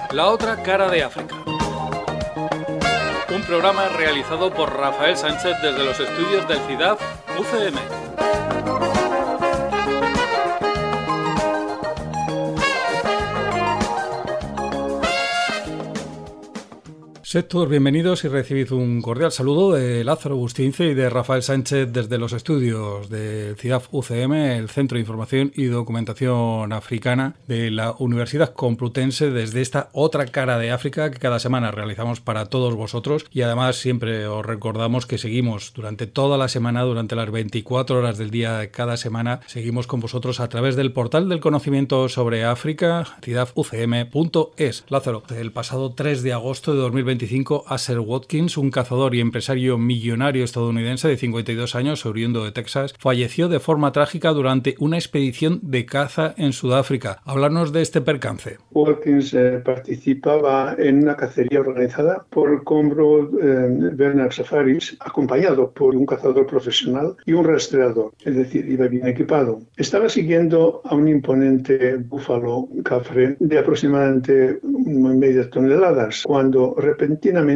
La otra cara de África. Un programa realizado por Rafael Sánchez desde los estudios del CIDAF UCM. Sed todos bienvenidos y recibid un cordial saludo de Lázaro Bustince y de Rafael Sánchez desde los estudios del CIDAF UCM, el Centro de Información y Documentación Africana de la Universidad Complutense, desde esta otra cara de África que cada semana realizamos para todos vosotros. Y además siempre os recordamos que seguimos durante toda la semana, durante las 24 horas del día de cada semana, seguimos con vosotros a través del portal del conocimiento sobre África, cidafucm.es. Lázaro, el pasado 3 de agosto de 2025, Asher Watkins, un cazador y empresario millonario estadounidense de 52 años, oriundo de Texas, falleció de forma trágica durante una expedición de caza en Sudáfrica. Háblanos de este percance. Watkins participaba en una cacería organizada por Combro Bernard Safaris, acompañado por un cazador profesional y un rastreador, es decir, iba bien equipado. Estaba siguiendo a un imponente búfalo cafre de aproximadamente media toneladas, cuando repentinamente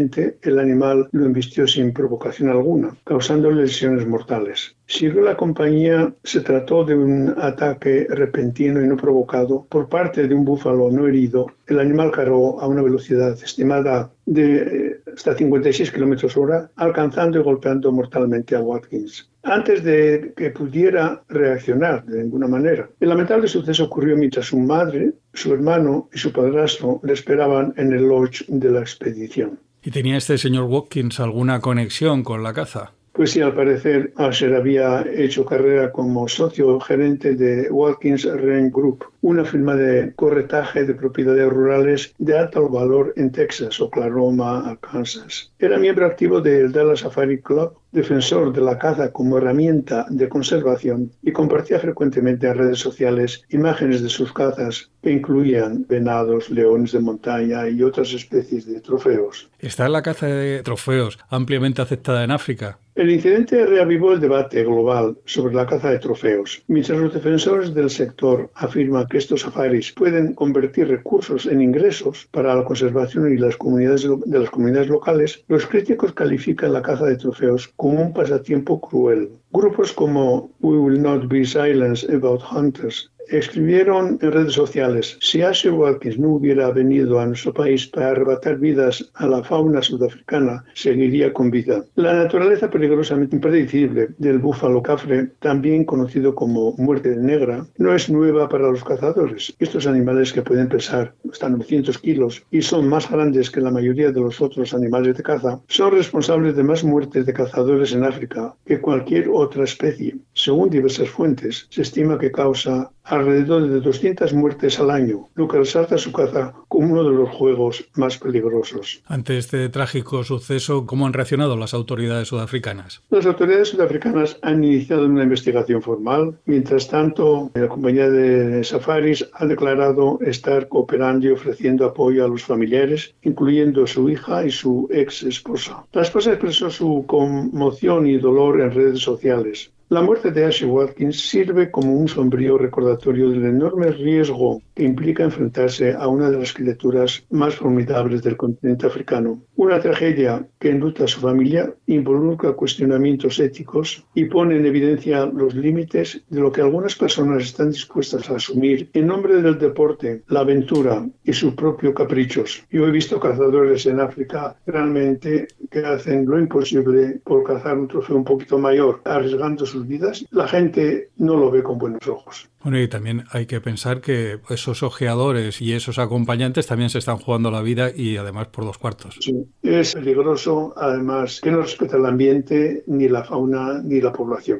el animal lo embistió sin provocación alguna, causando lesiones mortales. Siguió la compañía. Se trató de un ataque repentino y no provocado por parte de un búfalo no herido. El animal cargó a una velocidad estimada de hasta 56 km/h, alcanzando y golpeando mortalmente a Watkins. Antes de que pudiera reaccionar de ninguna manera. El lamentable suceso ocurrió mientras su madre, su hermano y su padrastro le esperaban en el lodge de la expedición. ¿Y tenía este señor Watkins alguna conexión con la caza? Pues sí, al parecer Asher había hecho carrera como socio gerente de Watkins Range Group, una firma de corretaje de propiedades rurales de alto valor en Texas, Oklahoma, Arkansas. Era miembro activo del Dallas Safari Club, defensor de la caza como herramienta de conservación, y compartía frecuentemente en redes sociales imágenes de sus cazas que incluían venados, leones de montaña y otras especies de trofeos. ¿Está la caza de trofeos ampliamente aceptada en África? El incidente reavivó el debate global sobre la caza de trofeos. Mientras los defensores del sector afirman que estos safaris pueden convertir recursos en ingresos para la conservación y las comunidades locales, los críticos califican la caza de trofeos como un pasatiempo cruel. Grupos como We Will Not Be Silenced About Hunters escribieron en redes sociales: si Asher Watkins no hubiera venido a nuestro país para arrebatar vidas a la fauna sudafricana, seguiría con vida. La naturaleza peligrosamente impredecible del búfalo cafre, también conocido como muerte negra, no es nueva para los cazadores. Estos animales, que pueden pesar hasta 900 kilos y son más grandes que la mayoría de los otros animales de caza, son responsables de más muertes de cazadores en África que cualquier otra especie. Según diversas fuentes, se estima que causa alrededor de 200 muertes al año, lo que resalta su caza como uno de los juegos más peligrosos. Ante este trágico suceso, ¿cómo han reaccionado las autoridades sudafricanas? Las autoridades sudafricanas han iniciado una investigación formal. Mientras tanto, la compañía de safaris ha declarado estar cooperando y ofreciendo apoyo a los familiares, incluyendo su hija y su ex esposa. La esposa expresó su conmoción y dolor en redes sociales. La muerte de Asher Watkins sirve como un sombrío recordatorio del enorme riesgo que implica enfrentarse a una de las criaturas más formidables del continente africano. Una tragedia que enluta a su familia, involucra cuestionamientos éticos y pone en evidencia los límites de lo que algunas personas están dispuestas a asumir en nombre del deporte, la aventura y sus propios caprichos. Yo he visto cazadores en África realmente que hacen lo imposible por cazar un trofeo un poquito mayor, arriesgando sus vidas. La gente no lo ve con buenos ojos. Bueno, y también hay que pensar que esos ojeadores y esos acompañantes también se están jugando la vida, y además por 2 cuartos. Sí, es peligroso, además, que no respeta el ambiente, ni la fauna, ni la población.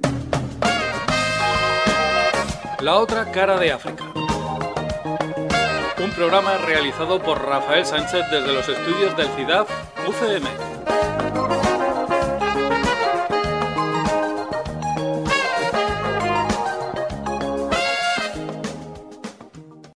La otra cara de África. Un programa realizado por Rafael Sánchez desde los estudios del CIDAF UCM.